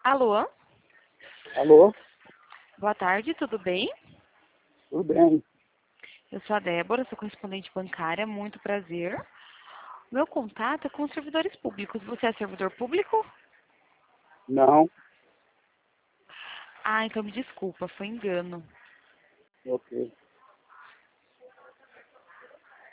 Alô? Alô? Boa tarde, tudo bem? Tudo bem? Eu sou a Débora, sou correspondente bancária, muito prazer. Meu contato é com os servidores públicos. Você é servidor público? Não. Ah, então me desculpa, foi engano. Ok.